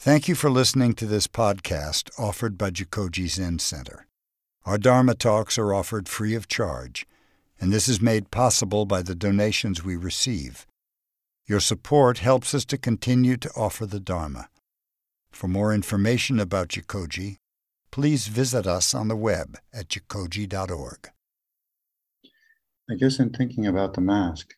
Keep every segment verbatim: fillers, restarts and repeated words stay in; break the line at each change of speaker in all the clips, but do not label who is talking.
Thank you for listening to this podcast offered by Jikoji Zen Center. Our Dharma talks are offered free of charge, and this is made possible by the donations we receive. Your support helps us to continue to offer the Dharma. For more information about Jikoji, please visit us on the web at jikoji dot org.
I guess in thinking about the mask,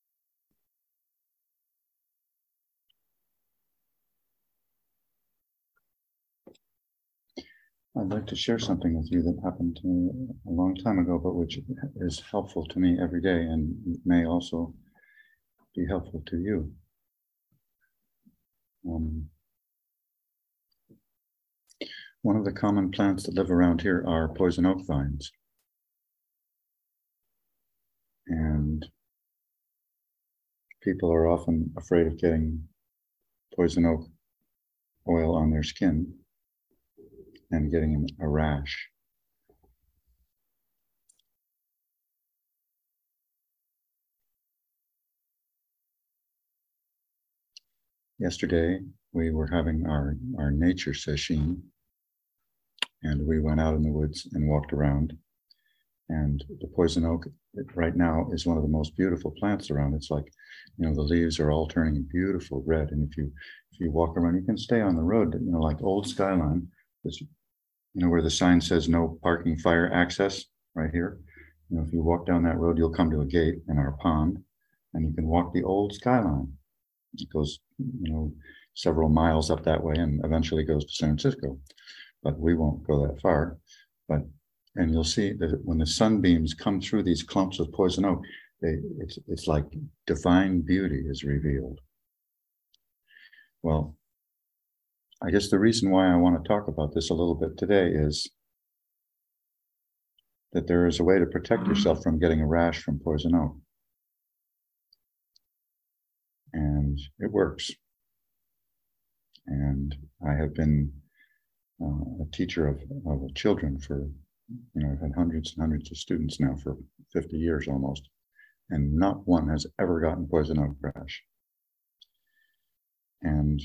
I'd like to share something with you that happened to me a long time ago, but which is helpful to me every day and may also be helpful to you. Um, one of the common plants that live around here are poison oak vines. And people are often afraid of getting poison oak oil on their skin and getting a rash. Yesterday, we were having our, our nature sesshin, and we went out in the woods and walked around. And the poison oak right now is one of the most beautiful plants around. It's like, you know, the leaves are all turning beautiful red. And if you if you walk around, you can stay on the road, you know, like Old Skyline, this, you know, where the sign says no parking, fire access, right here. You know, if you walk down that road, you'll come to a gate in our pond, and you can walk the Old Skyline. It goes, you know, several miles up that way and eventually goes to San Francisco. But we won't go that far. But and you'll see that when the sunbeams come through these clumps of poison oak, they, it's it's like divine beauty is revealed. Well, I guess the reason why I want to talk about this a little bit today is that there is a way to protect yourself from getting a rash from poison oak. And it works. And I have been uh, a teacher of, of children for, you know, I've had hundreds and hundreds of students now for fifty years almost, and not one has ever gotten poison oak rash. And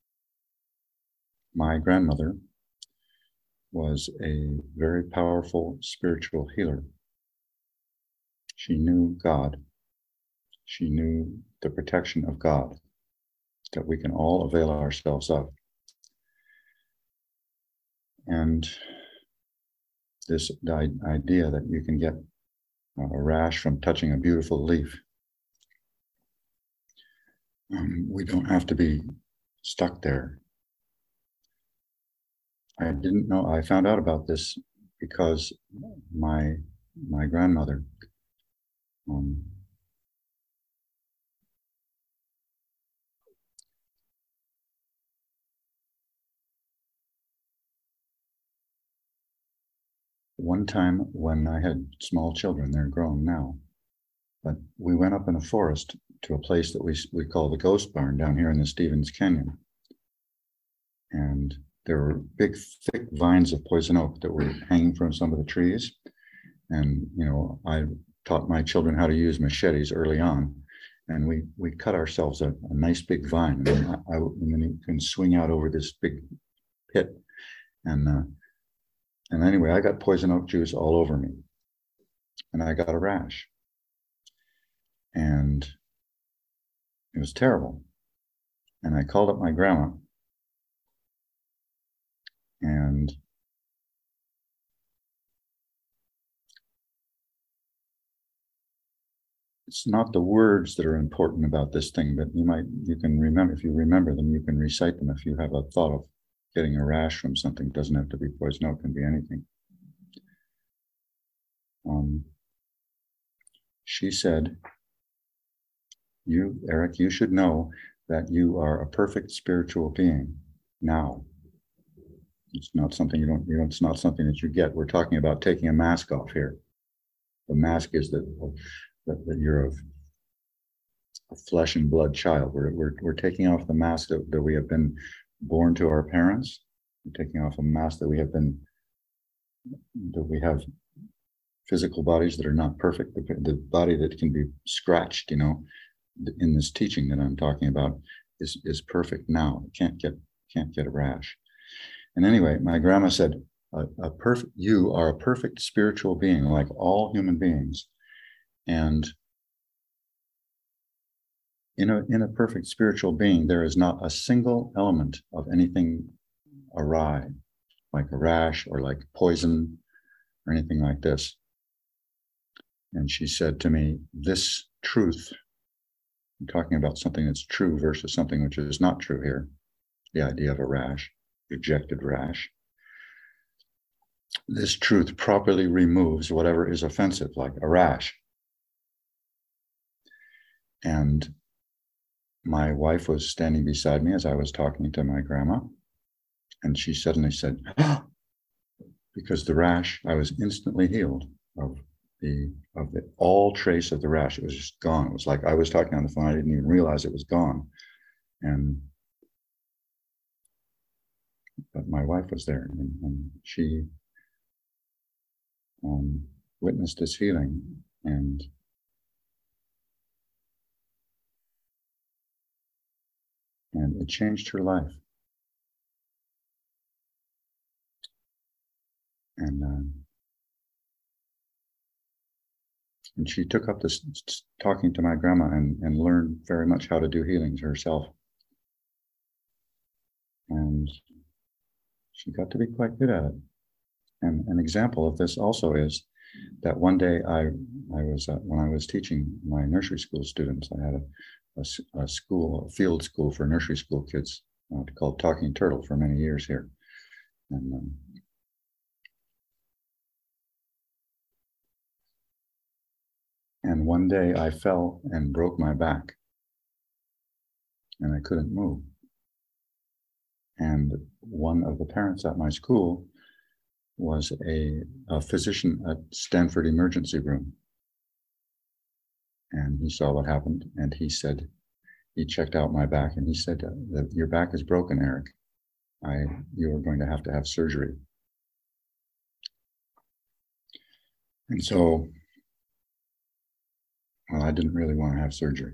my grandmother was a very powerful spiritual healer. She knew God. She knew the protection of God that we can all avail ourselves of. And this idea that you can get a rash from touching a beautiful leaf. Um, we don't have to be stuck there. I didn't know, I found out about this because my my grandmother um, one time when I had small children, they're grown now, but we went up in a forest to a place that we we call the Ghost Barn down here in the Stevens Canyon. And there were big, thick vines of poison oak that were hanging from some of the trees. And, you know, I taught my children how to use machetes early on. And we we cut ourselves a, a nice big vine. And then, I, and then you can swing out over this big pit. And uh, And anyway, I got poison oak juice all over me, and I got a rash, and it was terrible. And I called up my grandma, and it's not the words that are important about this thing, but you might, you can remember, if you remember them, you can recite them. If you have a thought of getting a rash from something, it doesn't have to be poison oak, it can be anything. Um, she said, you, Eric, you should know that you are a perfect spiritual being now. It's not something you don't, you know, it's not something that you get. We're talking about taking a mask off here. The mask is that, that, that you're a, a flesh and blood child. We're, we're, we're taking off the mask that, that we have been born to our parents. We're taking off a mask that we have been, that we have physical bodies that are not perfect, the, the body that can be scratched, you know, in this teaching that I'm talking about is, is perfect now. It can't get, can't get a rash. And anyway, my grandma said, a, a perfect, you are a perfect spiritual being, like all human beings. And in a, in a perfect spiritual being, there is not a single element of anything awry, like a rash or like poison or anything like this. And she said to me, this truth, I'm talking about something that's true versus something which is not true here, the idea of a rash, rejected rash. This truth properly removes whatever is offensive, like a rash. And my wife was standing beside me as I was talking to my grandma, and she suddenly said, ah! Because the rash, I was instantly healed of the of the all trace of the rash. It was just gone. It was like I was talking on the phone. I didn't even realize it was gone. And but my wife was there, and, and she um, witnessed this healing, and and it changed her life. And um, and she took up this talking to my grandma and, and learned very much how to do healings herself. And she got to be quite good at it. And an example of this also is that one day I, I was, uh, when I was teaching my nursery school students, I had a, a, a school, a field school for nursery school kids uh, called Talking Turtle for many years here. And um, And one day I fell and broke my back, and I couldn't move. And one of the parents at my school was a, a physician at Stanford Emergency Room. And he saw what happened, and he said, he checked out my back, and he said, that your back is broken, Eric. I, you are going to have to have surgery. And so, well, I didn't really want to have surgery.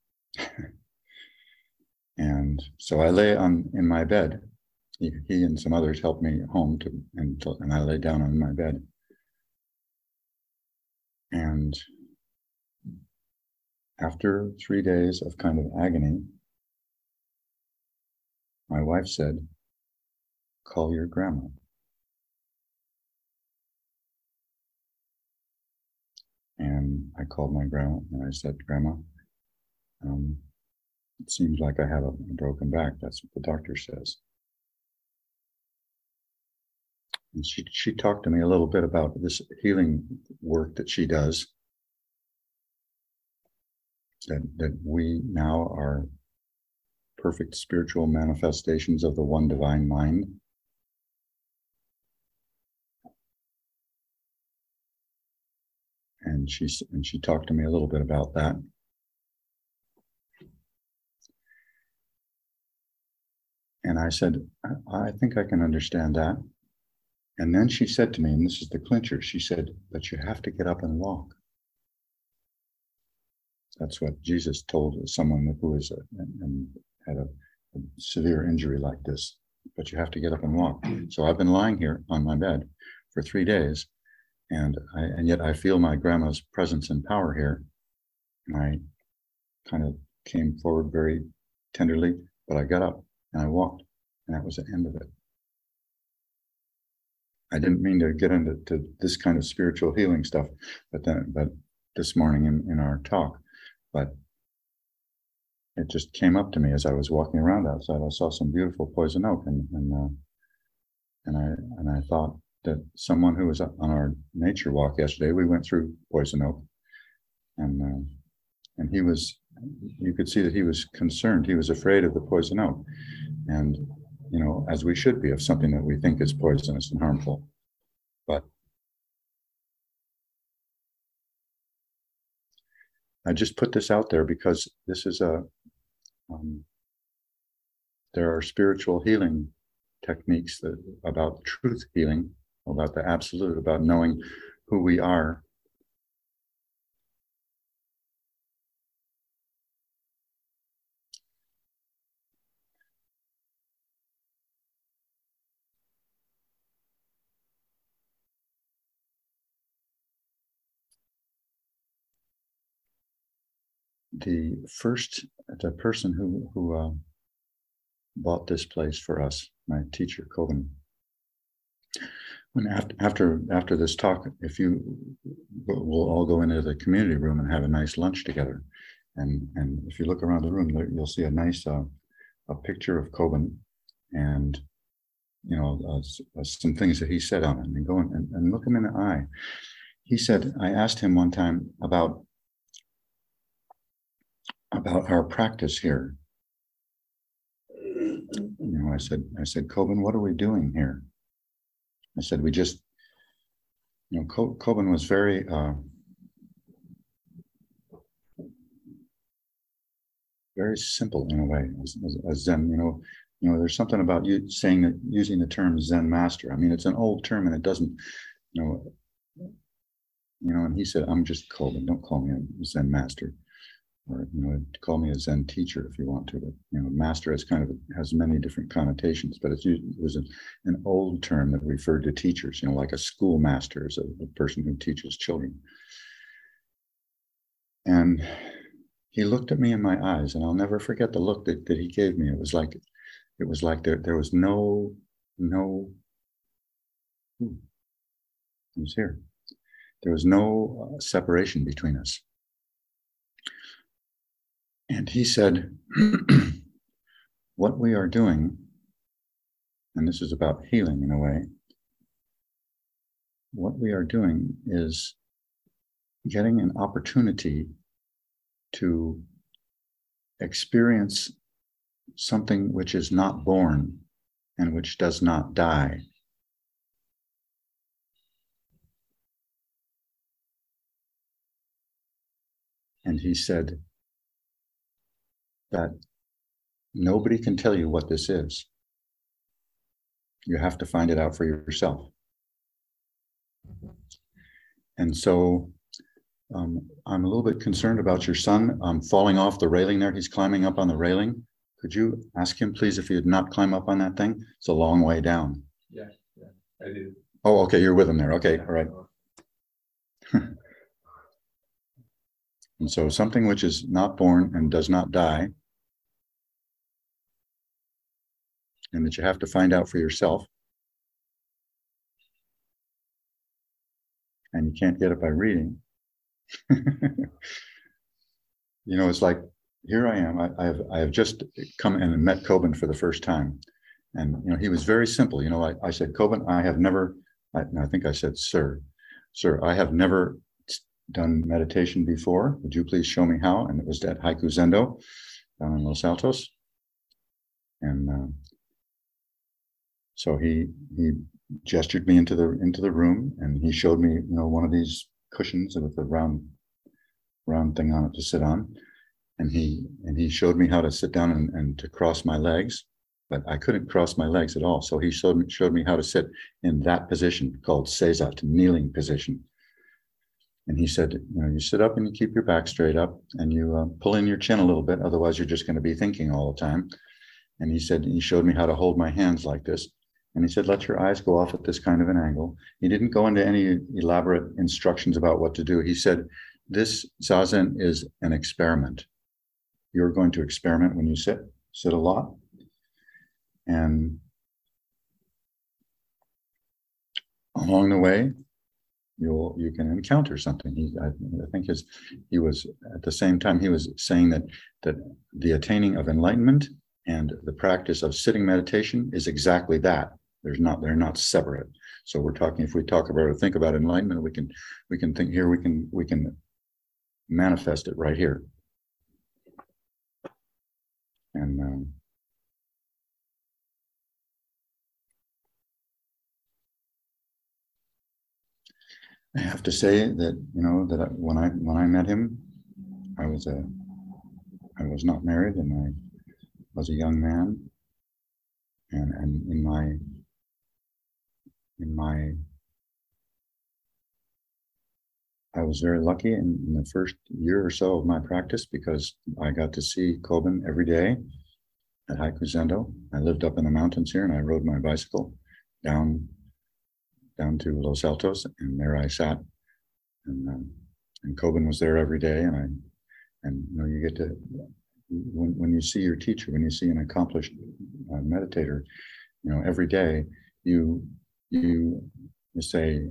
And so I lay on in my bed. He, he and some others helped me home to, and, and I lay down on my bed. And after three days of kind of agony, my wife said, call your grandma. And I called my grandma and I said, Grandma, um, it seems like I have a, a broken back. That's what the doctor says. And she, she talked to me a little bit about this healing work that she does, that, that we now are perfect spiritual manifestations of the one divine mind. And she, and she talked to me a little bit about that. And I said, I, I think I can understand that. And then she said to me, and this is the clincher, she said, but you have to get up and walk. That's what Jesus told someone who was a, and had a, a severe injury like this, but you have to get up and walk. So I've been lying here on my bed for three days, and I, and yet I feel my grandma's presence and power here. And I kind of came forward very tenderly, but I got up and I walked, and that was the end of it. I didn't mean to get into to this kind of spiritual healing stuff, but then, but this morning in, in our talk, but it just came up to me as I was walking around outside. I saw some beautiful poison oak, and and uh, and I and I thought that someone who was on our nature walk yesterday, we went through poison oak, and uh, and he was, you could see that he was concerned. He was afraid of the poison oak, and you know, as we should be, of something that we think is poisonous and harmful. But I just put this out there because this is a, um, there are spiritual healing techniques that about truth healing, about the absolute, about knowing who we are. the first, the person who, who uh, bought this place for us, my teacher, Kobun, when after, after, after this talk, if you, we'll all go into the community room and have a nice lunch together. And, and if you look around the room, you'll see a nice, uh, a picture of Kobun and, you know, uh, some things that he said on it, and go and, and look him in the eye. He said, I asked him one time about, about our practice here. You know, I said, I said, Kobun, what are we doing here? I said, we just, you know, Kobun was very, uh, very simple in a way, as, as, as Zen, you know, you know, there's something about you saying that, using the term Zen master. I mean, it's an old term and it doesn't, you know, you know, and he said, I'm just Kobun, don't call me a Zen master. Or, you know, call me a Zen teacher if you want to, but, you know, master has kind of, has many different connotations, but it's, it was a, an old term that referred to teachers, you know, like a schoolmaster is a, a person who teaches children. And he looked at me in my eyes, and I'll never forget the look that, that he gave me. It was like, it was like there, there was no, no, ooh, he was here. There was no uh, separation between us. And he said, what we are doing, and this is about healing in a way, what we are doing is getting an opportunity to experience something which is not born and which does not die. And he said that nobody can tell you what this is. You have to find it out for yourself. And so um, I'm a little bit concerned about your son um, falling off the railing there. He's climbing up on the railing. Could you ask him, please, if he would not climb up on that thing? It's a long way down.
Yeah, yeah, I did.
Oh, okay, you're with him there. Okay, all right. And so something which is not born and does not die, and that you have to find out for yourself, and you can't get it by reading. You know, it's like, here I am. I, I have I have just come and met Kobun for the first time, and you know, he was very simple. You know, I, I said, Kobun, I have never. I, I think I said, sir, sir, I have never done meditation before. Would you please show me how? And it was at Haiku Zendo down in Los Altos, and uh, so he he gestured me into the into the room, and he showed me, you know, one of these cushions with a round round thing on it to sit on. And he and he showed me how to sit down and, and to cross my legs, but I couldn't cross my legs at all. So he showed me, showed me how to sit in that position called Seizat, kneeling position. And he said, you know, you sit up and you keep your back straight up, and you uh, pull in your chin a little bit, otherwise you're just going to be thinking all the time. And he said, he showed me how to hold my hands like this. And he said, let your eyes go off at this kind of an angle. He didn't go into any elaborate instructions about what to do. He said, this Zazen is an experiment. You're going to experiment when you sit, sit a lot. And along the way, you'll, you can encounter something. He, I, I think his, he was, at the same time, he was saying that, that the attaining of enlightenment and the practice of sitting meditation is exactly that. There's not, they're not separate. So we're talking, if we talk about or think about enlightenment, we can, we can think here, we can, we can manifest it right here. And um, I have to say that, you know, that when I when I met him, I was a I was not married, and I was a young man, and and in my in my I was very lucky in, in the first year or so of my practice, because I got to see Kobun every day at Haiku Zendo. I lived up in the mountains here, and I rode my bicycle down down to Los Altos, and there I sat, and um, and Kobun was there every day, and I And you know, you get to, when, when you see your teacher, when you see an accomplished uh, meditator, you know, every day you, you, you say,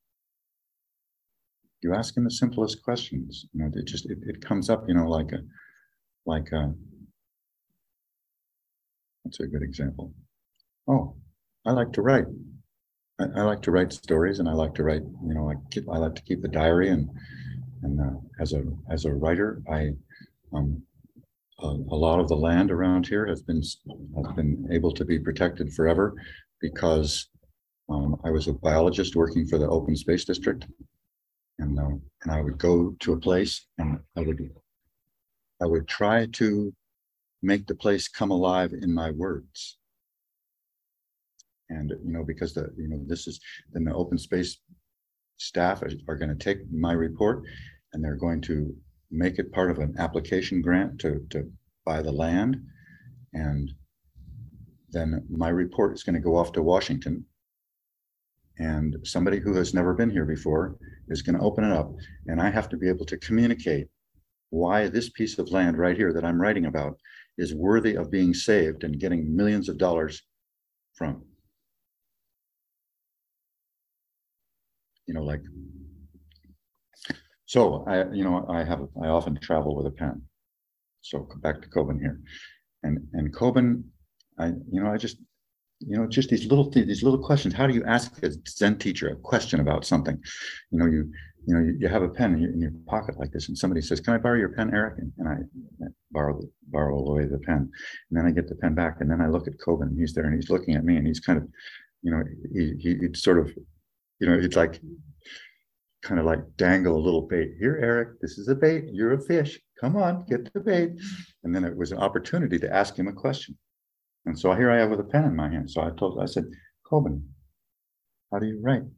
you ask him the simplest questions. You know, it just, it, it comes up, you know, like a, like a, that's a good example. Oh, I like to write. I, I like to write stories, and I like to write, you know, I keep, I like to keep a diary, and, and uh, as a, as a writer, I, um, a, a lot of the land around here has been, has been able to be protected forever because um, I was a biologist working for the Open Space District. And, uh, and I would go to a place and I would, I would try to make the place come alive in my words. And, you know, because the, you know, this is, then the open space staff are, are going to take my report and they're going to make it part of an application grant to, to buy the land. And then my report is going to go off to Washington. And somebody who has never been here before is going to open it up. And I have to be able to communicate why this piece of land right here that I'm writing about is worthy of being saved and getting millions of dollars from. You know, like, so I, you know, I have, I often travel with a pen. So back to Kobun here. And, and Kobun, I, you know, I just, you know, just these little these little questions. How do you ask a Zen teacher a question about something? You know, you you know, you, you have a pen in your, in your pocket like this, and somebody says, "Can I borrow your pen, Eric?" And, and I, I borrow the, borrow away the pen, and then I get the pen back, and then I look at Kobun, and he's there, and he's looking at me, and he's kind of, you know, he he it's sort of, you know, it's like, kind of like dangle a little bait. Here, Eric, this is a bait. You're a fish. Come on, get the bait. And then it was an opportunity to ask him a question. And so here I have with a pen in my hand. So I told, I said, Kobun, how do you write?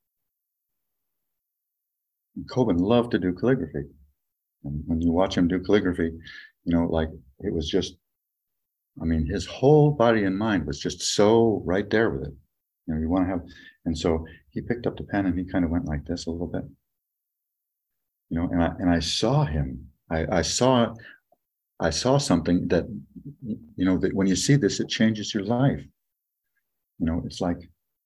And Kobun loved to do calligraphy. And when you watch him do calligraphy, you know, like it was just, I mean, his whole body and mind was just so right there with it. You know, you want to have, and so he picked up the pen and he kind of went like this a little bit. You know, and I, and I saw him, I, I saw, I saw something that, you know, that when you see this, it changes your life. You know, it's like,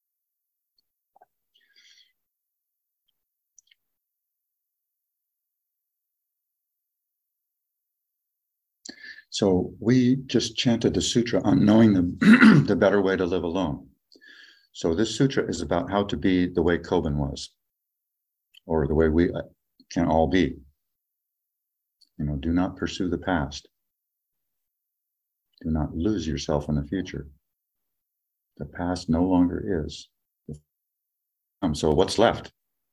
so we just chanted the sutra on knowing the, the better way to live alone. So this sutra is about how to be the way Kobun was, or the way we can all be. You know, do not pursue the past. Do not lose yourself in the future. The past no longer is. So what's left?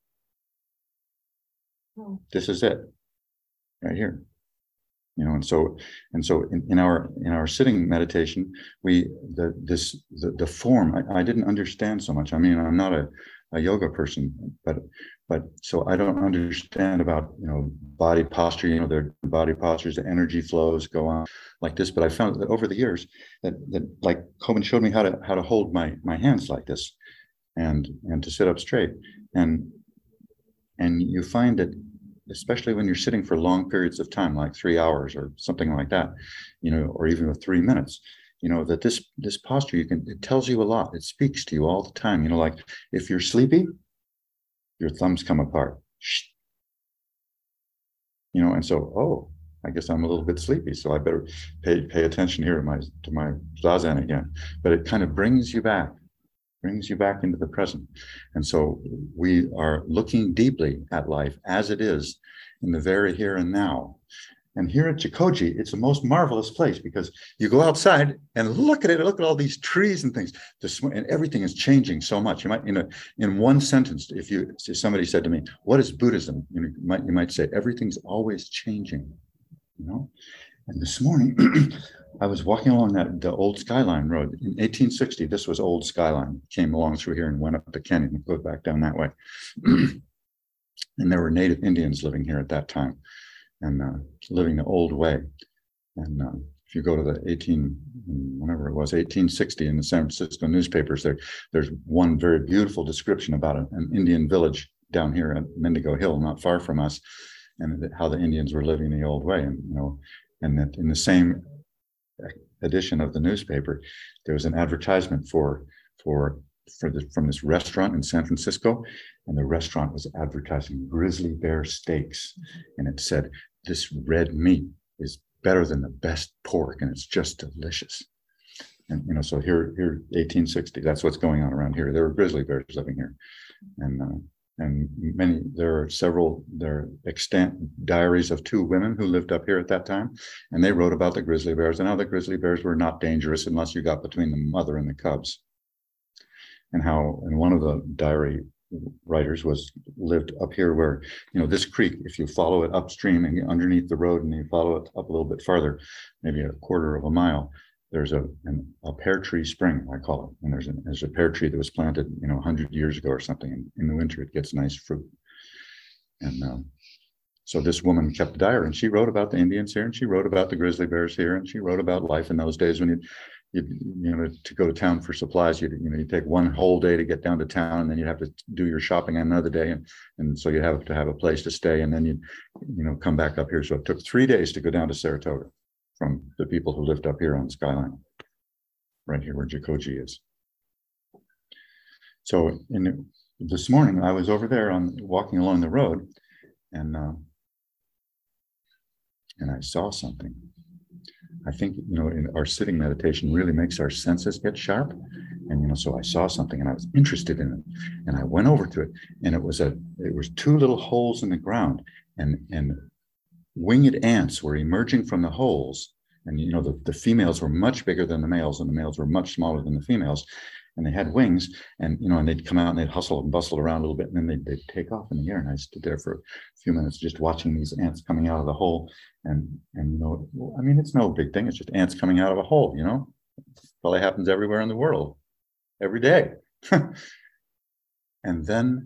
Oh. This is it, right here. You know, and so and so in, in our in our sitting meditation, we the this the, the form I, I didn't understand so much. I mean, I'm not a, a yoga person, but but so I don't understand about, you know, body posture. You know, their body postures, the energy flows go on like this. But I found that over the years that that like Kobun showed me how to how to hold my my hands like this, and and to sit up straight, and and you find that, especially when you're sitting for long periods of time, like three hours or something like that, you know, or even with three minutes, you know, that this this posture, you can, it tells you a lot. It speaks to you all the time. You know, like if you're sleepy, your thumbs come apart. Shh. You know, and so, oh, I guess I'm a little bit sleepy, so I better pay pay attention here to my to my zazen again. But it kind of brings you back. brings you back into the present. And so we are looking deeply at life as it is in the very here and now. And here at Jikoji, it's the most marvelous place because you go outside and look at it, look at all these trees and things, and everything is changing so much. You might, you know, in one sentence, if you, if somebody said to me, what is Buddhism? You know, you might, you might say, everything's always changing, you know? And this morning, I was walking along that the old Skyline Road in eighteen sixty. This was old Skyline. Came along through here and went up to Canyon and goes back down that way. And there were native Indians living here at that time, and uh, living the old way. And uh, if you go to the eighteen, whenever it was, eighteen sixty in the San Francisco newspapers, there there's one very beautiful description about an, an Indian village down here at Mendigo Hill, not far from us. and how the Indians were living the old way. And, you know, and that in the same edition of the newspaper, there was an advertisement for, for, for the, from this restaurant in San Francisco. And the restaurant was advertising grizzly bear steaks. And it said, this red meat is better than the best pork, and it's just delicious. And, you know, so here, here, eighteen sixty, that's what's going on around here. There were grizzly bears living here. And, uh, and many, there are several, there are extant diaries of two women who lived up here at that time. And they wrote about the grizzly bears and how the grizzly bears were not dangerous unless you got between the mother and the cubs. And how, and one of the diary writers was lived up here where, you know, this creek, if you follow it upstream and underneath the road and you follow it up a little bit farther, maybe a quarter of a mile, there's a, an, a pear tree spring, I call it. And there's a, there's a pear tree that was planted, you know, a hundred years ago or something. And in the winter, it gets nice fruit. And um, so this woman kept a diary, and she wrote about the Indians here, and she wrote about the grizzly bears here, and she wrote about life in those days when you, you, you know, to go to town for supplies, you you know, you take one whole day to get down to town, and then you have to do your shopping on another day, and and so you have to have a place to stay, and then you, you know, come back up here. So it took three days to go down to Saratoga from the people who lived up here on Skyline, right here where Jikoji is. So in this morning, I was over there on walking along the road, and uh, and I saw something. I think, you know, in our sitting meditation really makes our senses get sharp. And, you know, so I saw something and I was interested in it, and I went over to it, and it was a, it was two little holes in the ground, and, and winged ants were emerging from the holes. And, you know, the, the females were much bigger than the males, and the males were much smaller than the females. And they had wings, and, you know, and they'd come out and they'd hustle and bustle around a little bit, and then they'd, they'd take off in the air. And I stood there for a few minutes just watching these ants coming out of the hole. And, and, you know, well, I mean, it's no big thing. It's just ants coming out of a hole, you know, probably happens everywhere in the world, every day. And then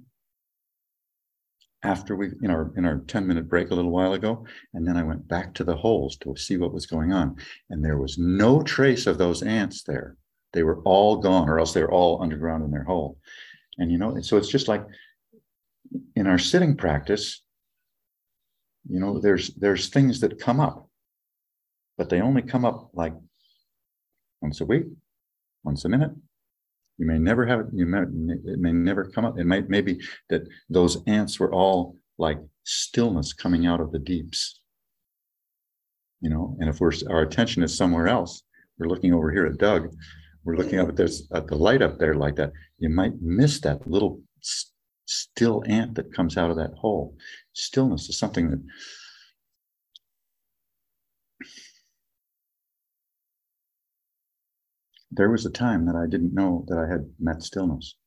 after we, in our, in our ten minute break a little while ago, and then I went back to the holes to see what was going on. And there was no trace of those ants there. They were all gone, or else they were all underground in their hole. And, you know, so it's just like in our sitting practice, you know, there's, there's things that come up, but they only come up like once a week, once a minute. You may never have it, you may, it may never come up. It might, maybe that those ants were all like stillness coming out of the deeps, you know, and if we're, our attention is somewhere else, we're looking over here at Doug, we're looking up at this, at the light up there like that, you might miss that little st- still ant that comes out of that hole. Stillness is something that there was a time that I didn't know that I had met stillness.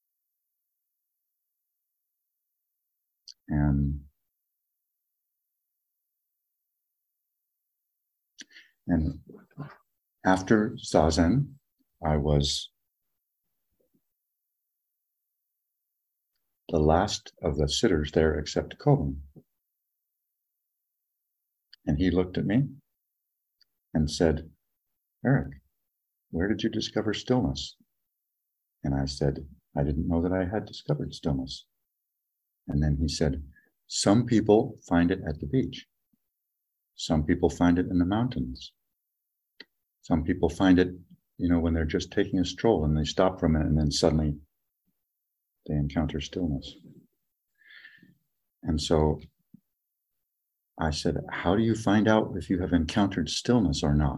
And, and after Zazen, I was the last of the sitters there except Kobun. And he looked at me and said, Eric, where did you discover stillness? And I said, I didn't know that I had discovered stillness. And then he said, some people find it at the beach. Some people find it in the mountains. Some people find it, you know, when they're just taking a stroll and they stop for a minute and then suddenly they encounter stillness. And so I said, how do you find out if you have encountered stillness or not?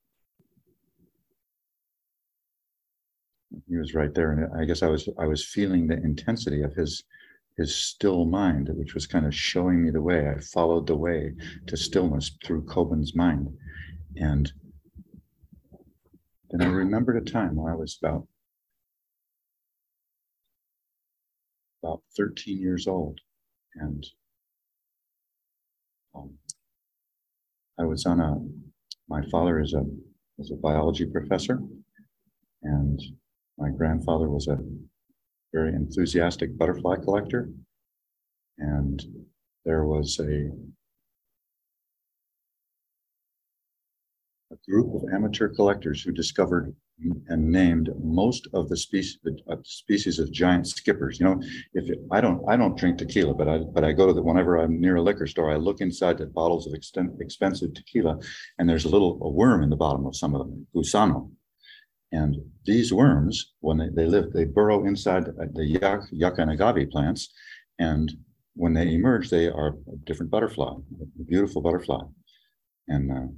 He was right there, and I guess I was I was feeling the intensity of his his still mind, which was kind of showing me the way. I followed the way to stillness through Kobun's mind. And then I remembered a time when I was about about thirteen years old, and um, I was on a, my father is a was a biology professor, and my grandfather was a very enthusiastic butterfly collector. And there was a, a group of amateur collectors who discovered and named most of the species uh, species of giant skippers. You know, if it, I don't I don't drink tequila, but I but I go to the whenever I'm near a liquor store, I look inside the bottles of exten- expensive tequila, and there's a little a worm in the bottom of some of them, gusano. And these worms, when they, they live, they burrow inside the yucca, yucca and agave plants, and when they emerge, they are a different butterfly, a beautiful butterfly, and. Uh,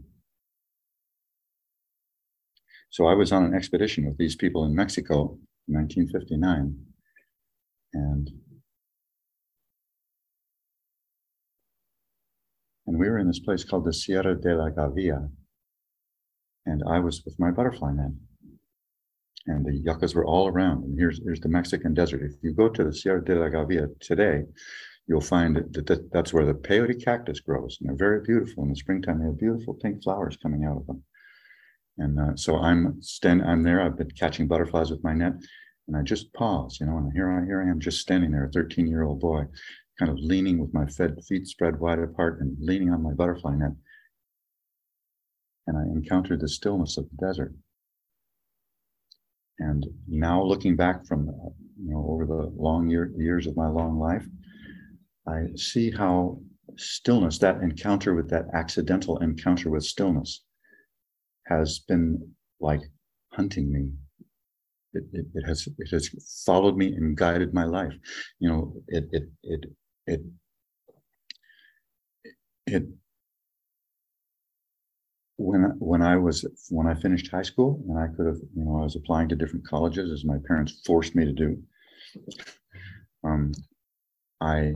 So I was on an expedition with these people in Mexico in nineteen fifty-nine, and and we were in this place called the Sierra de la Gavia, and I was with my butterfly net, and the yuccas were all around. And here's here's the Mexican desert. If you go to the Sierra de la Gavia today, you'll find that, that that's where the peyote cactus grows, and they're very beautiful in the springtime. They have beautiful pink flowers coming out of them. And uh, so I'm stand, I'm there. I've been catching butterflies with my net, and I just pause, you know. And here I here I am, just standing there, a thirteen-year-old boy, kind of leaning with my fed feet spread wide apart and leaning on my butterfly net. And I encountered the stillness of the desert. And now, looking back from uh, you know over the long year, years of my long life, I see how stillness, that encounter with that accidental encounter with stillness, has been like hunting me. It, it, it has it has followed me and guided my life. You know, it it it it it when when I was when I finished high school, and I could have, you know, I was applying to different colleges as my parents forced me to do. Um, I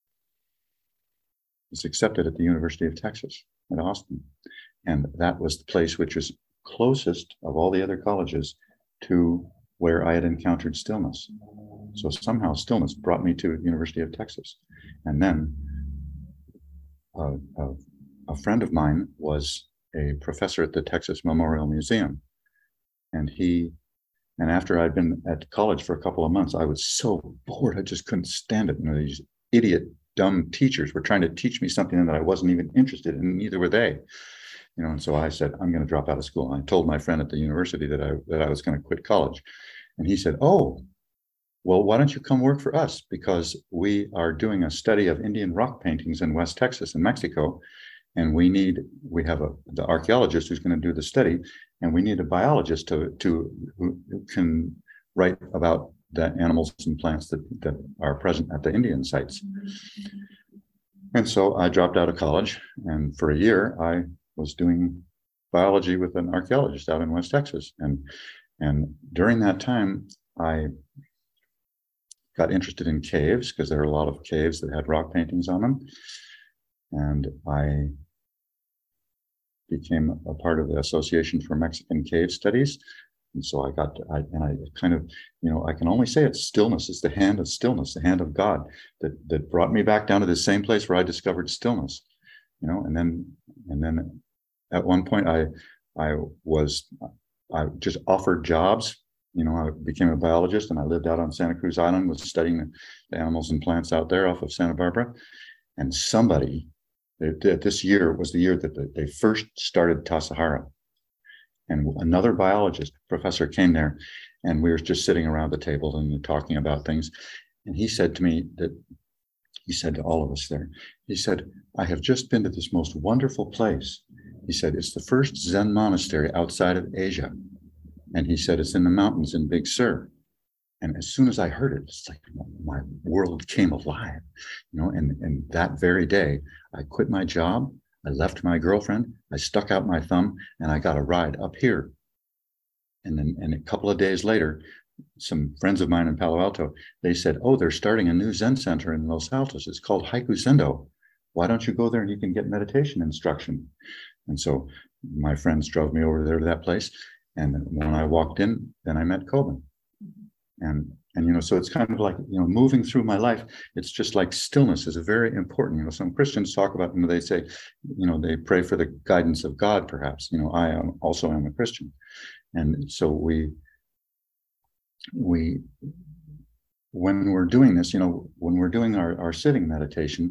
was accepted at the University of Texas at Austin. And that was the place which was closest of all the other colleges to where I had encountered stillness. So somehow stillness brought me to the University of Texas. And then uh, a, a friend of mine was a professor at the Texas Memorial Museum. And he, and after I'd been at college for a couple of months, I was so bored, I just couldn't stand it. You know, these idiot, dumb teachers were trying to teach me something that I wasn't even interested in, and neither were they. You know, and so I said, I'm going to drop out of school. And I told my friend at the university that I that I was going to quit college. And he said, oh, well, why don't you come work for us? Because we are doing a study of Indian rock paintings in West Texas and Mexico. And we need, we have a the archaeologist who's going to do the study, and we need a biologist to, to who can write about the animals and plants that, that are present at the Indian sites. And so I dropped out of college, and for a year, I was doing biology with an archaeologist out in West Texas. And, and during that time, I got interested in caves because there were a lot of caves that had rock paintings on them. And I became a part of the Association for Mexican Cave Studies. And so I got, to, I, and I kind of, you know, I can only say it's stillness. It's the hand of stillness, the hand of God that, that brought me back down to the same place where I discovered stillness, you know, and then, and then at one point I, I was, I just offered jobs. You know, I became a biologist, and I lived out on Santa Cruz Island, was studying the animals and plants out there off of Santa Barbara. And somebody, this year was the year that they first started Tassajara. And another biologist professor came there, and we were just sitting around the table and talking about things. And he said to me that, he said to all of us there, he said, I have just been to this most wonderful place. He said, it's the first Zen monastery outside of Asia. And he said, it's in the mountains in Big Sur. And as soon as I heard it, it's like my world came alive, you know, and, and that very day, I quit my job. I left my girlfriend. I stuck out my thumb, and I got a ride up here. And then, and a couple of days later, some friends of mine in Palo Alto, they said, oh, they're starting a new Zen center in Los Altos. It's called Haiku Zendo. Why don't you go there and you can get meditation instruction? And so my friends drove me over there to that place. And when I walked in, then I met Kobun. And, and, you know, so it's kind of like, you know, moving through my life, it's just like stillness is a very important, you know, some Christians talk about, you know, they say, you know, they pray for the guidance of God, perhaps, you know, I am also am a Christian. And so we, we, when we're doing this, you know, when we're doing our, our sitting meditation,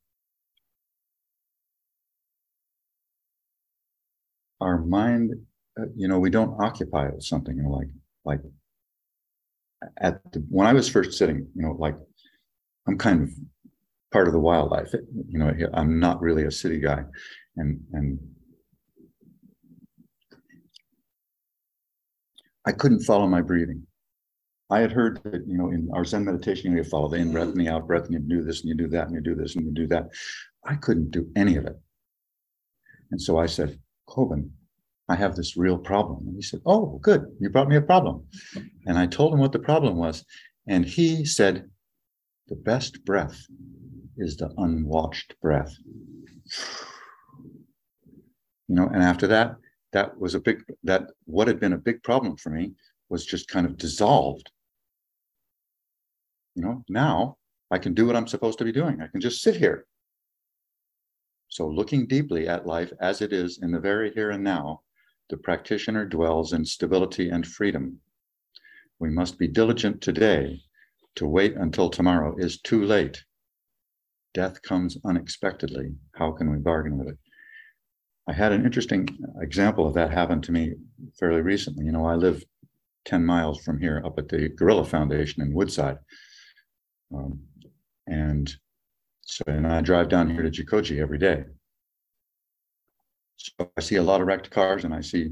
our mind uh, you know, we don't occupy something, you know, like, like at the, when I was first sitting, you know, like I'm kind of part of the wildlife, you know, I'm not really a city guy. And, and I couldn't follow my breathing. I had heard that, you know, in our Zen meditation, you follow the in breath and the out breath, and you do this and you do that and you do this and you do that. I couldn't do any of it. And so I said, Kobun, I have this real problem. And he said, oh, good. You brought me a problem. And I told him what the problem was. And he said, the best breath is the unwatched breath. You know, and after that, that was a big, that what had been a big problem for me was just kind of dissolved. You know, now I can do what I'm supposed to be doing. I can just sit here. So looking deeply at life as it is in the very here and now, the practitioner dwells in stability and freedom. We must be diligent today. To wait until tomorrow is too late. Death comes unexpectedly. How can we bargain with it? I had an interesting example of that happen to me fairly recently. You know, I live ten miles from here up at the Gorilla Foundation in Woodside. Um, and so, and I drive down here to Jikoji every day. So I see a lot of wrecked cars, and I see,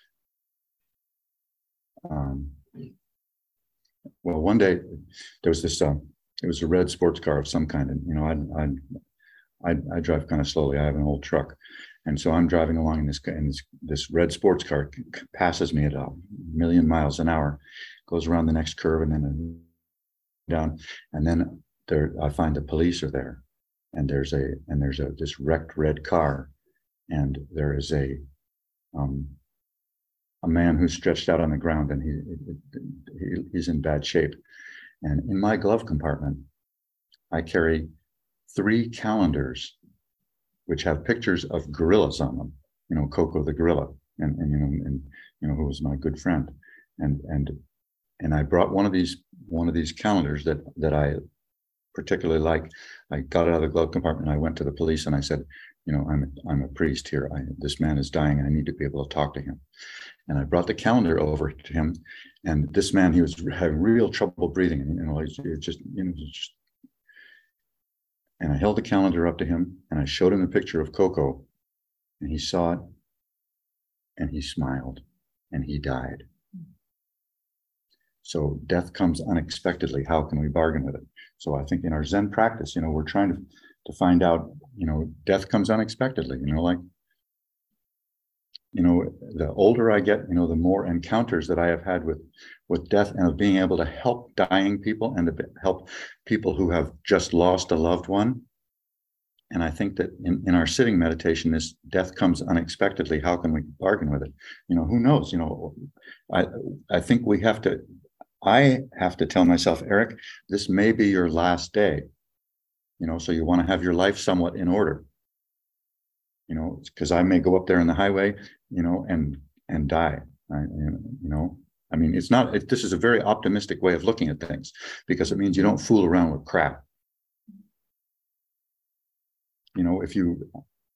um, well, one day there was this, um, it was a red sports car of some kind. And, you know, I, I, I, I drive kind of slowly. I have an old truck. And so I'm driving along in this, and this, this red sports car passes me at a million miles an hour, goes around the next curve and then down. And then there, I find the police are there, and there's a, and there's a, this wrecked red car. And there is a, um, a man who's stretched out on the ground, and he, he he's in bad shape. And in my glove compartment, I carry three calendars which have pictures of gorillas on them. You know, Coco the gorilla, and, and you know, and you know, who was my good friend. And and and I brought one of these one of these calendars that that I particularly like. I got it out of the glove compartment. And I went to the police and I said, you know, I'm I'm a priest here. I, this man is dying, and I need to be able to talk to him. And I brought the calendar over to him, and this man, he was having real trouble breathing, and you know, it's just, you know, just. And I held the calendar up to him, and I showed him a picture of Coco, and he saw it, and he smiled, and he died. So death comes unexpectedly. How can we bargain with it? So I think in our Zen practice, you know, we're trying to to find out, you know, death comes unexpectedly, you know, like, you know, the older I get, you know, the more encounters that I have had with, with death, and of being able to help dying people and to help people who have just lost a loved one. And I think that in, in our sitting meditation, this death comes unexpectedly. How can we bargain with it? You know, who knows? You know, I, I think we have to, I have to tell myself, Eric, this may be your last day. You know, so you want to have your life somewhat in order, you know, because I may go up there on the highway, you know, and and die. I, you know, I mean, it's not, it, this is a very optimistic way of looking at things, because it means you don't fool around with crap. You know, if you,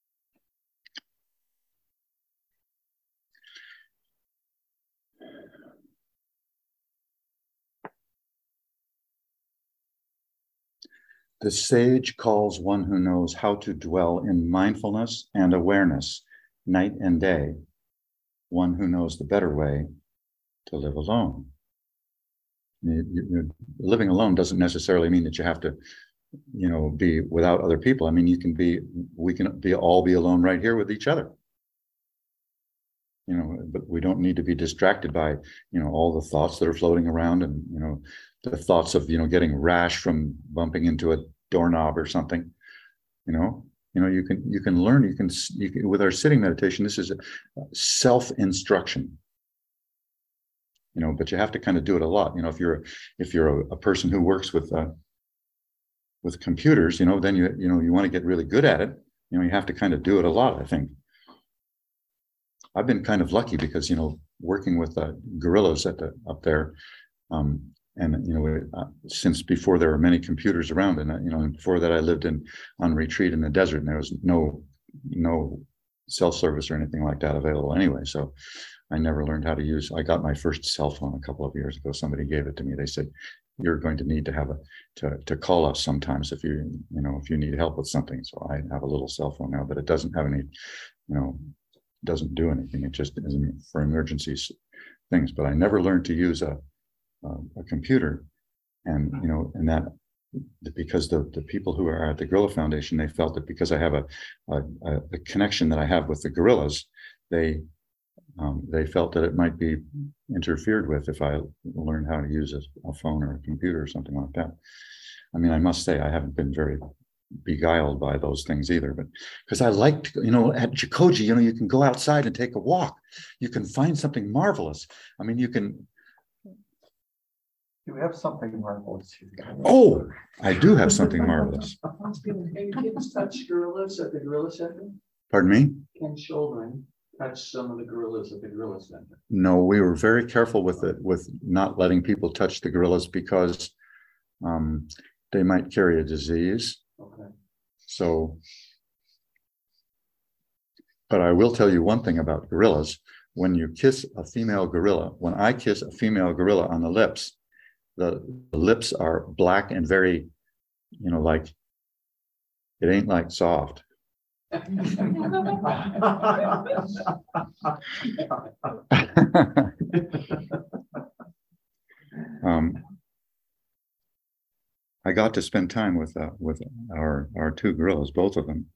the sage calls one who knows how to dwell in mindfulness and awareness night and day, one who knows the better way to live alone. You, you, living alone doesn't necessarily mean that you have to, you know, be without other people. I mean, you can be, we can be all be alone right here with each other. You know, but we don't need to be distracted by, you know, all the thoughts that are floating around, and, you know, the thoughts of, you know, getting rash from bumping into a doorknob or something. You know, you know, you can, you can learn, you can, you can, with our sitting meditation, this is a self-instruction, you know, but you have to kind of do it a lot. You know, if you're, if you're a, a person who works with, uh, with computers, you know, then you, you know, you want to get really good at it. You know, you have to kind of do it a lot, I think. I've been kind of lucky because, you know, working with uh, gorillas at the, up there, um, and, you know, uh, since before there were many computers around, and, uh, you know, before that I lived in, on retreat in the desert, and there was no, no cell service or anything like that available anyway. So I never learned how to use, I got my first cell phone a couple of years ago. Somebody gave it to me. They said, you're going to need to have a, to, to call us sometimes if you, you know, if you need help with something. So I have a little cell phone now, but it doesn't have any, you know, doesn't do anything. It just is for emergencies things, but I never learned to use a, a, a computer. And, you know, and that, because the, the people who are at the Gorilla Foundation, they felt that because I have a, a, a connection that I have with the gorillas, they, um, they felt that it might be interfered with if I learned how to use a, a phone or a computer or something like that. I mean, I must say, I haven't been very beguiled by those things either, but because I like to, you know, at Jikoji, you know, you can go outside and take a walk. You can find something marvelous. I mean, you can.
Do we have something marvelous here?
Oh, I do have something marvelous.
Can kids touch gorillas at the Gorilla Center?
Pardon me?
Can children touch some of the gorillas at the Gorilla Center?
No, we were very careful with it, with not letting people touch the gorillas because um, they might carry a disease.
Okay.
So, but I will tell you one thing about gorillas. When you kiss a female gorilla, when I kiss a female gorilla on the lips, the, the lips are black and very, you know, like, it ain't like soft. um, I got to spend time with uh, with our our two gorillas, both of them.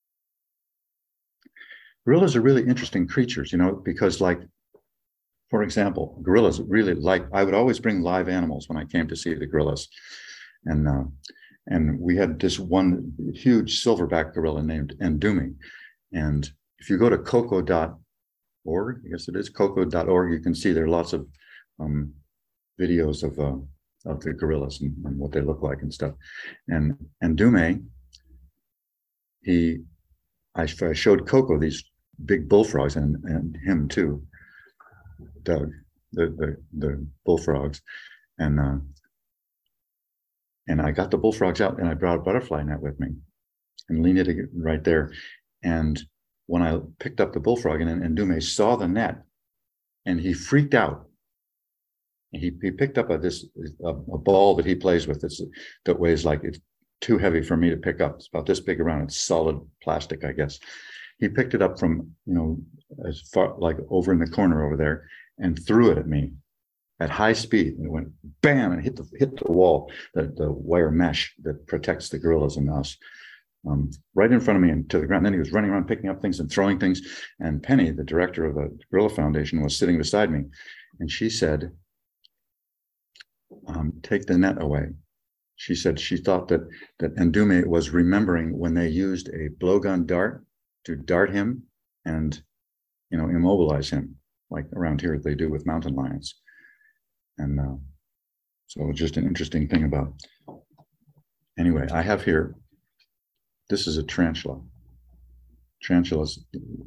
Gorillas are really interesting creatures, you know, because, like, for example, gorillas really like, I would always bring live animals when I came to see the gorillas. And uh, and we had this one huge silverback gorilla named Ndumi. And if you go to coco dot org, I guess it is coco dot org, you can see there are lots of um, videos of uh, of the gorillas and, and what they look like and stuff. And Ndumi, he, I, I showed Coco these big bullfrogs, and, and him too, Doug, the the, the bullfrogs, and uh, and I got the bullfrogs out, and I brought a butterfly net with me, and leaned it right there. And when I picked up the bullfrog, and, and Ndumi saw the net, and he freaked out. He he picked up a this a, a ball that he plays with that's, that weighs like, it's too heavy for me to pick up. It's about this big around. It's solid plastic, I guess. He picked it up from, you know, as far, like over in the corner over there, and threw it at me at high speed. And it went bam and hit the hit the wall, the, the wire mesh that protects the gorillas and us, um, right in front of me and to the ground. Then he was running around picking up things and throwing things. And Penny, the director of the Gorilla Foundation, was sitting beside me, and she said, um, take the net away. She said she thought that that Ndumi was remembering when they used a blowgun dart to dart him and, you know, immobilize him, like around here they do with mountain lions. And uh, so just an interesting thing about. Anyway, I have here, this is a tarantula. Tarantulas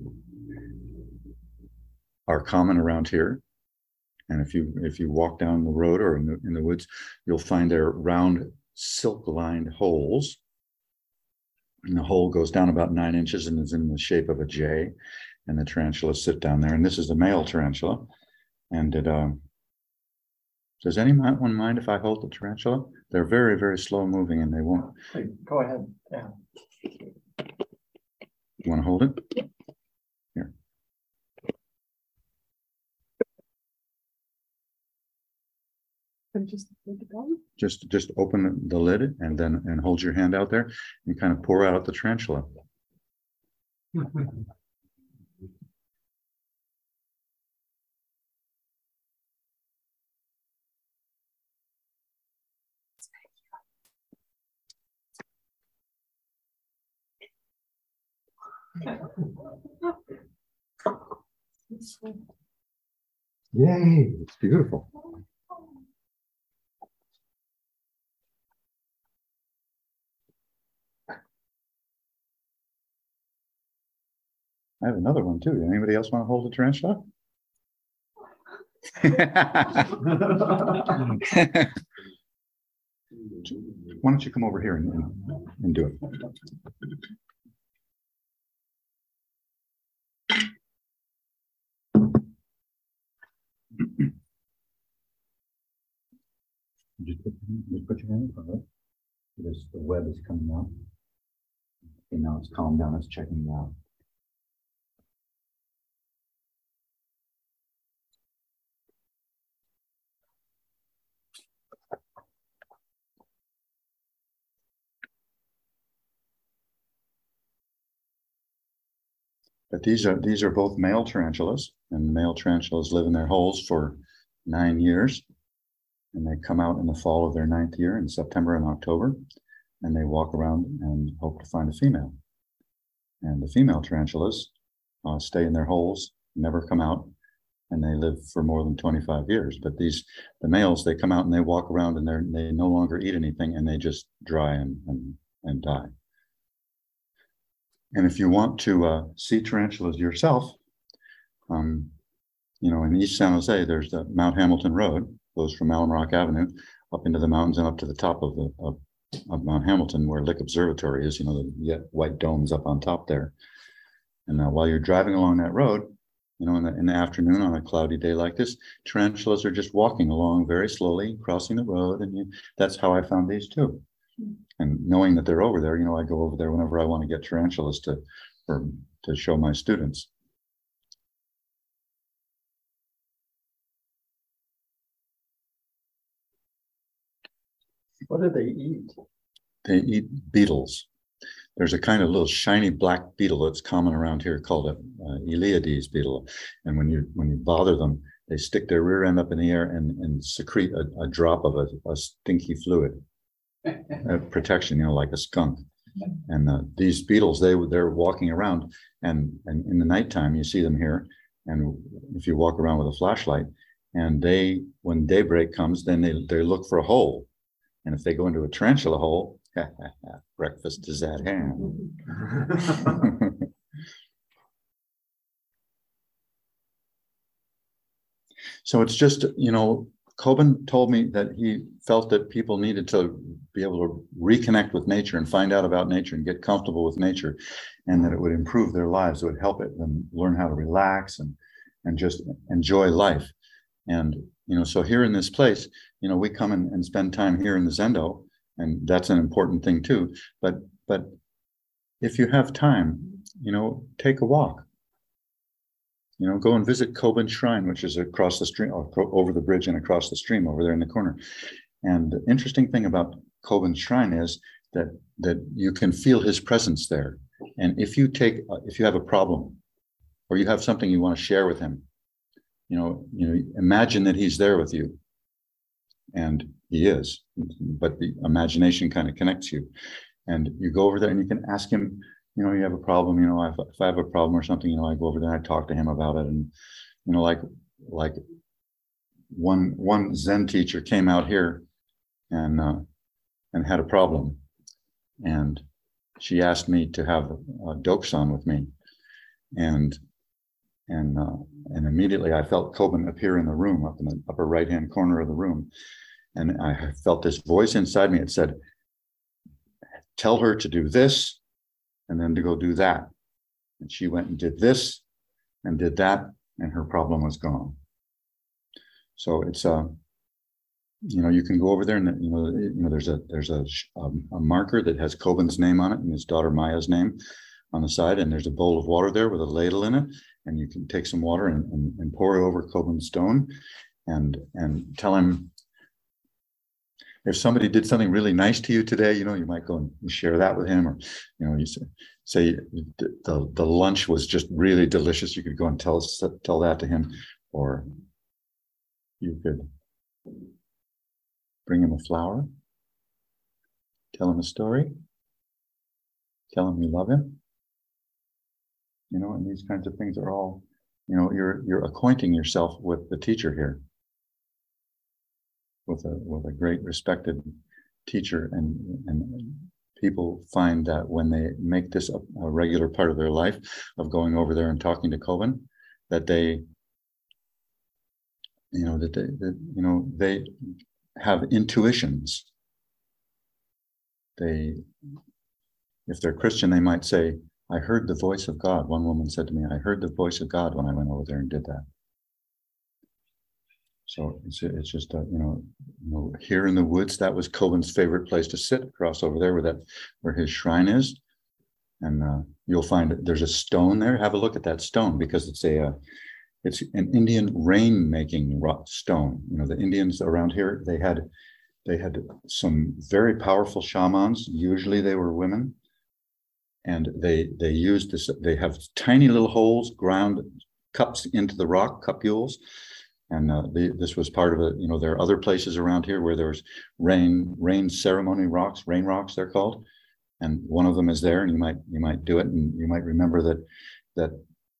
are common around here. And if you if you walk down the road or in the, in the woods, you'll find their round silk-lined holes. And the hole goes down about nine inches and is in the shape of a J. And the tarantulas sit down there. And this is the male tarantula. And it, um, does anyone mind if I hold the tarantula? They're very, very slow moving, and they won't.
Hey, go ahead. Yeah.
You want to hold it? Here.
Just
Just just open the lid and then and hold your hand out there and kind of pour out the tarantula. Yay, it's beautiful. I have another one too. Anybody else want to hold a tarantula? Why don't you come over here and, and, and do it? Just put, just put your hand on it. Because the web is coming out. Okay, now it's calmed down, it's checking it out. But these are these are both male tarantulas, and male tarantulas live in their holes for nine years, and they come out in the fall of their ninth year in September and October, and they walk around and hope to find a female. And the female tarantulas uh, stay in their holes, never come out, and they live for more than twenty-five years. But these the males, they come out and they walk around and they they no longer eat anything, and they just dry and and, and die. And if you want to uh, see tarantulas yourself, um, you know, in East San Jose, there's the Mount Hamilton Road, goes from Alum Rock Avenue up into the mountains and up to the top of the of, of Mount Hamilton, where Lick Observatory is. You know, the white domes up on top there. And uh, while you're driving along that road, you know, in the in the afternoon on a cloudy day like this, tarantulas are just walking along very slowly, crossing the road, and you, that's how I found these too. And knowing that they're over there, you know, I go over there whenever I want to get tarantulas to, or to show my students.
What do they eat?
They eat beetles. There's a kind of little shiny black beetle that's common around here called a uh, Eliades beetle. And when you when you bother them, they stick their rear end up in the air and, and secrete a, a drop of a, a stinky fluid. Uh, protection, you know, like a skunk. And uh, these beetles, they they're walking around, and and in the nighttime you see them here. And if you walk around with a flashlight, and they, when daybreak comes, then they they look for a hole. And if they go into a tarantula hole, breakfast is at hand. So it's just, you know, Kobun told me that he felt that people needed to be able to reconnect with nature and find out about nature and get comfortable with nature, and that it would improve their lives. It would help it them learn how to relax and and just enjoy life. And, you know, so here in this place, you know, we come and, and spend time here in the Zendo, and that's an important thing too. But but if you have time, you know, take a walk. You know, go and visit Kobun Shrine, which is across the stream, or over the bridge and across the stream over there in the corner. And the interesting thing about Kobun Shrine is that that you can feel his presence there. And if you take, uh, if you have a problem, or you have something you want to share with him, you know, you know, imagine that he's there with you, and he is. But the imagination kind of connects you, and you go over there and you can ask him. You know, you have a problem, you know, if, if I have a problem or something, you know, I go over there and I talk to him about it. And, you know, like, like one, one Zen teacher came out here and, uh, and had a problem. And she asked me to have a Doksan with me. And, and, uh, and immediately I felt Kobun appear in the room, up in the upper right-hand corner of the room. And I felt this voice inside me. It said, tell her to do this, and then to go do that. And she went and did this and did that, and her problem was gone. So it's a, uh, you know, you can go over there and, you know, you know, there's a there's a, a, a marker that has Kobun's name on it and his daughter Maya's name on the side, and there's a bowl of water there with a ladle in it, and you can take some water and, and, and pour it over Kobun's stone, and and tell him, if somebody did something really nice to you today, you know, you might go and share that with him, or, you know, you say, say the, the lunch was just really delicious. You could go and tell us, tell that to him, or you could bring him a flower, tell him a story, tell him you love him, you know, and these kinds of things are all, you know, you're, you're acquainting yourself with the teacher here. With a with a great respected teacher, and and people find that when they make this a, a regular part of their life of going over there and talking to Kobun, that they, you know, that they that, you know they have intuitions. They, if they're Christian, they might say, "I heard the voice of God." One woman said to me, "I heard the voice of God when I went over there and did that." So it's it's just uh, you know, you know, here in the woods, that was Kobun's favorite place to sit, across over there where that where his shrine is, and uh, you'll find there's a stone there. Have a look at that stone, because it's a uh, it's an Indian rain making rock stone. You know, the Indians around here, they had they had some very powerful shamans. Usually they were women, and they they used this. They have tiny little holes, ground cups into the rock, cupules. And uh, the, this was part of it. You know, there are other places around here where there's rain, rain ceremony rocks, rain rocks they're called, and one of them is there. And you might you might do it, and you might remember that that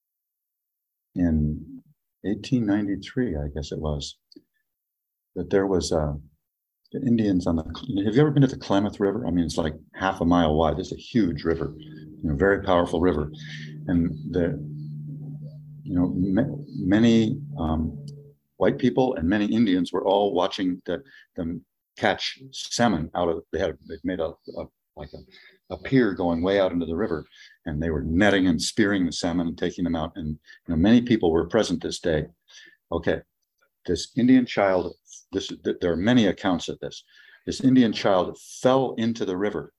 in eighteen ninety-three, I guess it was, that there was uh, the Indians on the. Have you ever been to the Klamath River? I mean, it's like half a mile wide. It's a huge river, you know, very powerful river, and the you know ma- many. Um, White people and many Indians were all watching the, them catch salmon out of. They had they made a, a like a, a pier going way out into the river, and they were netting and spearing the salmon and taking them out. And you know, many people were present this day. Okay, this Indian child. This there are many accounts of this. This Indian child fell into the river.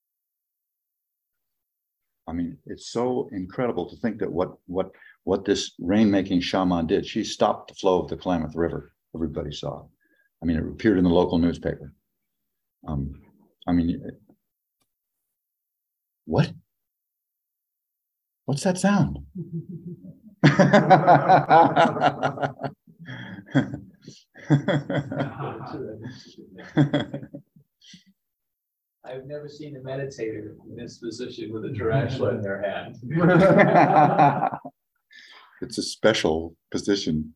I mean, it's so incredible to think that what what. what this rain-making shaman did. She stopped the flow of the Klamath River. Everybody saw it. I mean, it appeared in the local newspaper. Um, I mean, it, what? What's that sound?
I've never seen a meditator in this position with a tarantula in their hand.
It's a special position.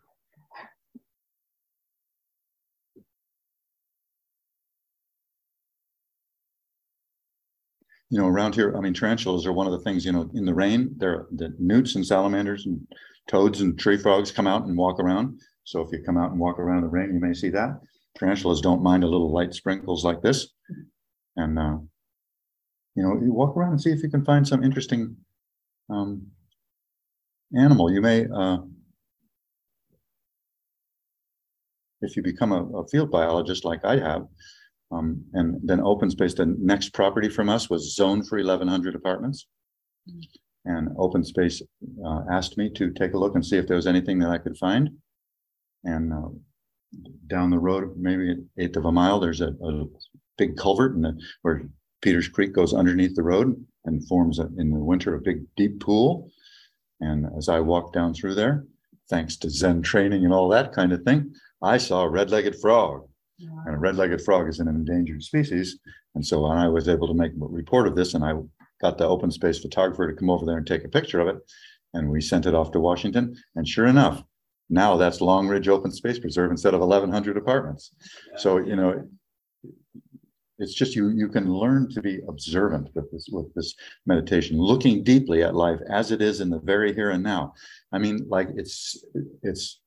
You know, around here, I mean, tarantulas are one of the things, you know, in the rain, they're the newts and salamanders and toads and tree frogs come out and walk around. So if you come out and walk around in the rain, you may see that. Tarantulas don't mind a little light sprinkles like this. And, uh, you know, you walk around and see if you can find some interesting um, animal. You may, uh, if you become a, a field biologist like I have, um, and then open space, the next property from us was zoned for eleven hundred apartments. And open space uh, asked me to take a look and see if there was anything that I could find. And uh, down the road, maybe an eighth of a mile, there's a, a big culvert, and where Peters Creek goes underneath the road and forms a, in the winter a big deep pool. And as I walked down through there, thanks to Zen training and all that kind of thing, I saw a red-legged frog. Wow. And a red-legged frog is an endangered species. And so I was able to make a report of this, and I got the open space photographer to come over there and take a picture of it. And we sent it off to Washington. And sure enough, now that's Long Ridge Open Space Preserve instead of eleven hundred apartments. Yeah. So, you know, it's just you you can learn to be observant with this with this meditation, looking deeply at life as it is in the very here and now. I mean, like it's it's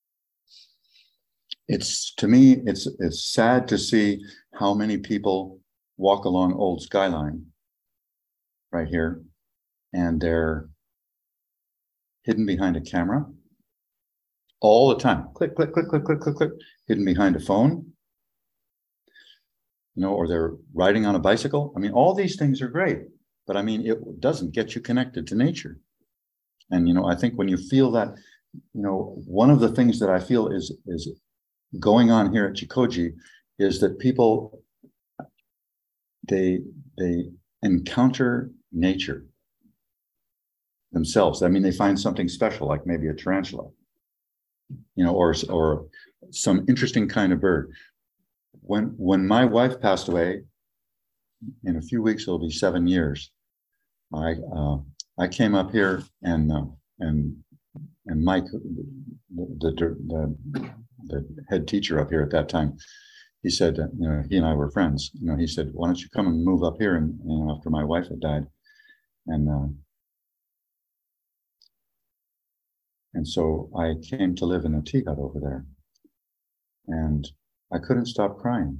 it's to me it's it's sad to see how many people walk along Old Skyline right here, and they're hidden behind a camera all the time. Click, click, click, click, click, click, click, hidden behind a phone. You know, or they're riding on a bicycle. I mean, all these things are great, but I mean, it doesn't get you connected to nature. And, you know, I think when you feel that, you know, one of the things that I feel is, is going on here at Jikoji is that people, they, they encounter nature themselves. I mean, they find something special, like maybe a tarantula, you know, or, or some interesting kind of bird. When when my wife passed away, in a few weeks it'll be seven years. I uh, I came up here and uh, and and Mike, the, the the the head teacher up here at that time, he said, uh, you know, he and I were friends. You know, he said, why don't you come and move up here? And you know, after my wife had died, and uh, and so I came to live in a tea hut over there, and I couldn't stop crying.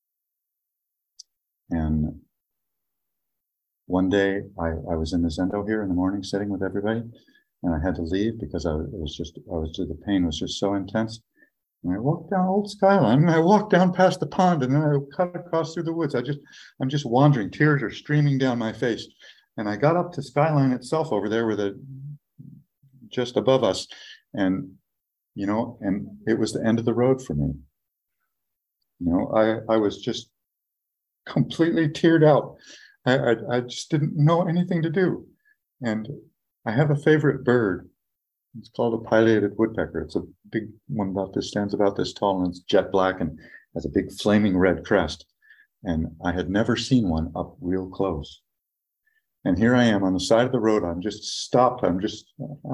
And one day I, I was in the Zendo here in the morning sitting with everybody, and I had to leave because I was just, I was, the pain was just so intense. And I walked down Old Skyline, and I walked down past the pond, and then I cut across through the woods. I just, I'm just wandering. Tears are streaming down my face. And I got up to Skyline itself over there, where the just above us, and you know, and it was the end of the road for me. You know, I I was just completely teared out. I I, I just didn't know anything to do. And I have a favorite bird. It's called a pileated woodpecker. It's a big one about this, stands about this tall, and it's jet black and has a big flaming red crest. And I had never seen one up real close. And here I am on the side of the road. I'm just stopped. I'm just,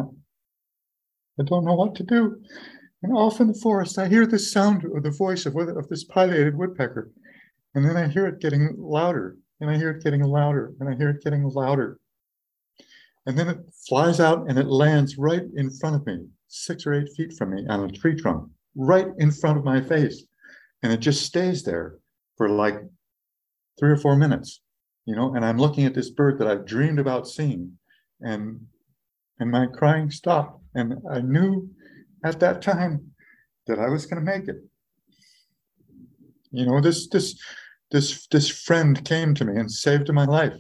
I don't know what to do. And off in the forest, I hear the sound or the voice of, of this pileated woodpecker. And then I hear it getting louder, and I hear it getting louder, and I hear it getting louder. And then it flies out and it lands right in front of me, six or eight feet from me on a tree trunk, right in front of my face. And it just stays there for like three or four minutes, you know, and I'm looking at this bird that I've dreamed about seeing, and, and my crying stopped. And I knew at that time that I was going to make it. You know, this, this, this, this friend came to me and saved my life.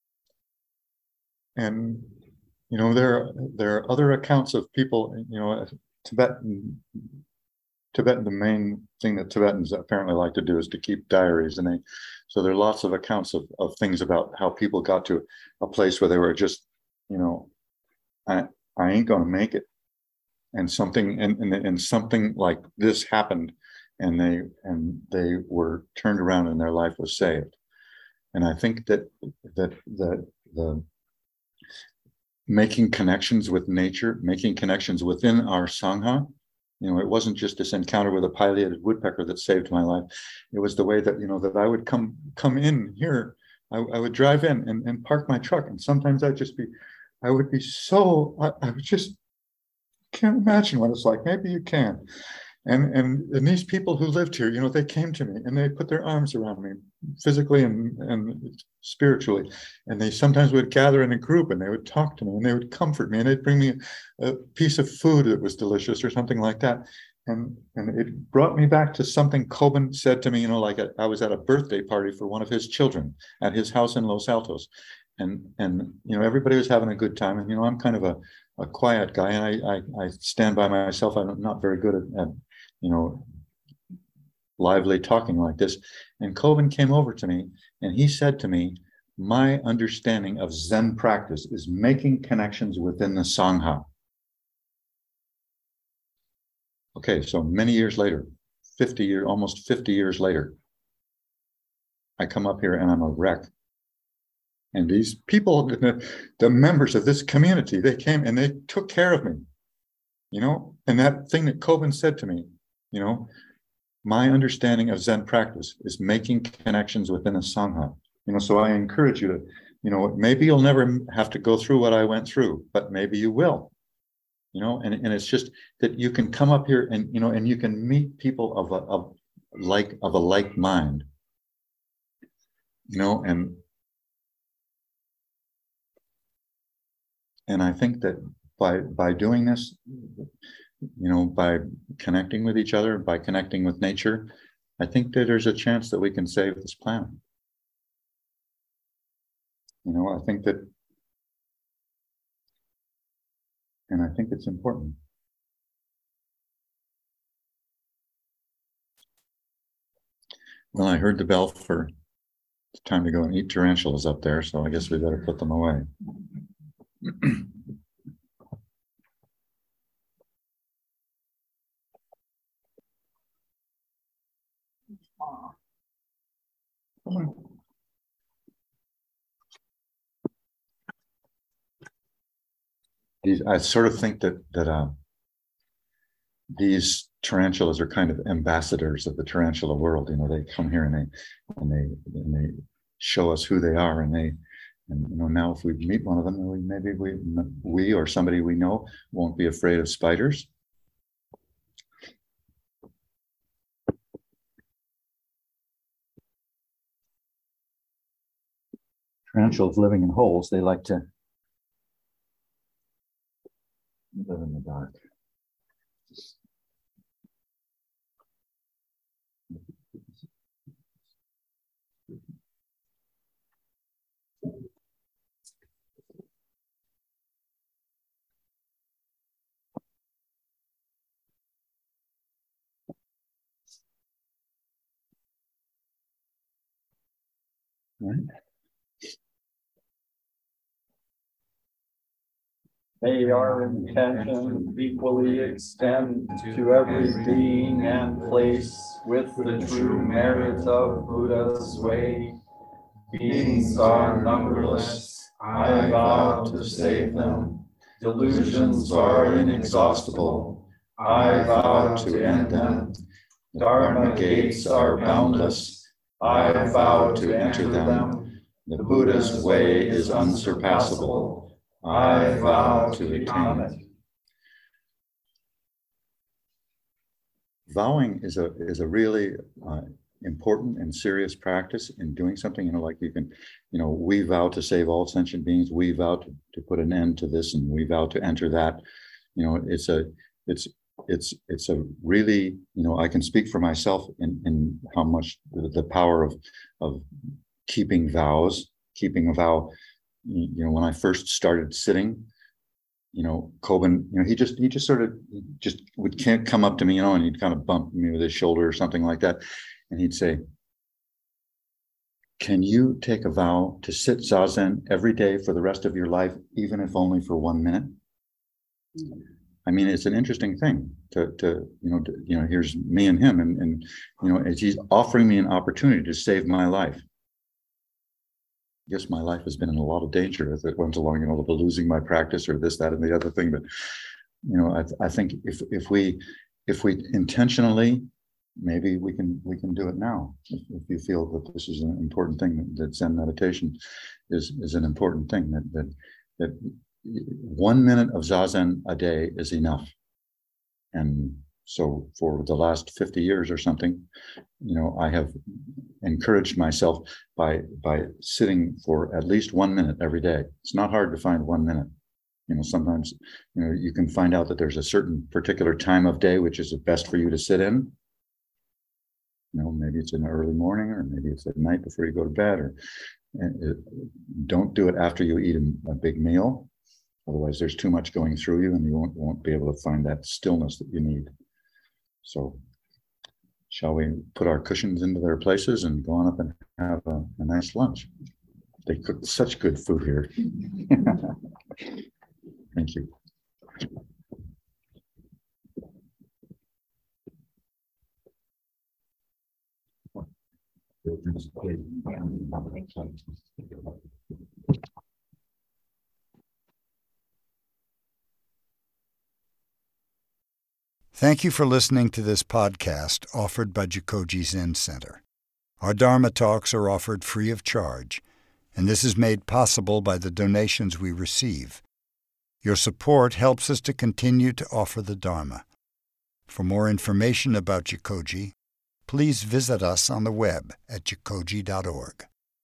And, you know, there, there are other accounts of people, you know, Tibetan, Tibetan, the main thing that Tibetans apparently like to do is to keep diaries. And they, so there are lots of accounts of, of things about how people got to a place where they were just, you know, I, I ain't going to make it. And something, and, and, and something like this happened, and they, and they were turned around and their life was saved. And I think that, that, that the, making connections with nature, making connections within our Sangha. You know, it wasn't just this encounter with a pileated woodpecker that saved my life. It was the way that, you know, that I would come come in here. I, I would drive in and, and park my truck. And sometimes I'd just be, I would be so, I, I would just can't imagine what it's like. Maybe you can. And, and and these people who lived here, you know, they came to me and they put their arms around me physically and, and spiritually. And they sometimes would gather in a group and they would talk to me and they would comfort me and they'd bring me a, a piece of food that was delicious or something like that. And, and it brought me back to something Kobun said to me, you know, like a, I was at a birthday party for one of his children at his house in Los Altos. And, and you know, everybody was having a good time. And, you know, I'm kind of a, a quiet guy, and I, I, I stand by myself. I'm not very good at, at you know, lively talking like this. And Kobun came over to me and he said to me, my understanding of Zen practice is making connections within the Sangha. Okay, so many years later, fifty years, almost fifty years later, I come up here and I'm a wreck. And these people, the, the members of this community, they came and they took care of me, you know, and that thing that Kobun said to me, you know, my understanding of Zen practice is making connections within a Sangha. You know, so I encourage you to, you know, maybe you'll never have to go through what I went through, but maybe you will, you know, and, and it's just that you can come up here and, you know, and you can meet people of a, of like, of a like mind, you know, and, and I think that by, by doing this, you know, by connecting with each other, by connecting with nature, I think that there's a chance that we can save this planet. You know, I think that, and I think it's important. Well, I heard the bell for it's time to go and eat tarantulas up there, so I guess we better put them away. These, I sort of think that that uh, these tarantulas are kind of ambassadors of the tarantula world. You know, they come here and they and they and they show us who they are, and they and you know now if we meet one of them, we, maybe we we or somebody we know won't be afraid of spiders. Tarantulas living in holes, they like to live in the dark. Right?
May our intention equally extend to every being and place with the true merit of Buddha's way. Beings are numberless, I vow to save them. Delusions are inexhaustible, I vow to end them. Dharma gates are boundless, I vow to enter them. The Buddha's way is unsurpassable, I vow to attain it.
Vowing is a is a really uh, important and serious practice in doing something. You know, like you can, you know, we vow to save all sentient beings. We vow to, to put an end to this, and we vow to enter that. You know, it's a it's it's it's a really, you know, I can speak for myself in in how much the, the power of of keeping vows, keeping a vow. You know, when I first started sitting, you know, Kobun, you know, he just, he just sort of just would can't come up to me, you know, and he'd kind of bump me with his shoulder or something like that. And he'd say, can you take a vow to sit Zazen every day for the rest of your life, even if only for one minute? I mean, it's an interesting thing to, to you know, to, you know, here's me and him, and, and, you know, he's offering me an opportunity to save my life. I guess my life has been in a lot of danger as it went along, you know, the losing my practice or this, that, and the other thing. But, you know, I, I think if if we if we intentionally, maybe we can we can do it now. If, if you feel that this is an important thing, that, that Zen meditation is is an important thing, that that that one minute of Zazen a day is enough. And so for the last fifty years or something, you know, I have encouraged myself by by sitting for at least one minute every day. It's not hard to find one minute. You know, sometimes, you know, you can find out that there's a certain particular time of day which is best for you to sit in. You know, maybe it's in the early morning, or maybe it's at night before you go to bed, or it, don't do it after you eat a, a big meal. Otherwise, there's too much going through you and you won't, won't be able to find that stillness that you need. So shall we put our cushions into their places and go on up and have a, a nice lunch? They cook such good food here. Thank you.
Thank you for listening to this podcast offered by Jikoji Zen Center. Our Dharma talks are offered free of charge, and this is made possible by the donations we receive. Your support helps us to continue to offer the Dharma. For more information about Jikoji, please visit us on the web at jikoji dot org.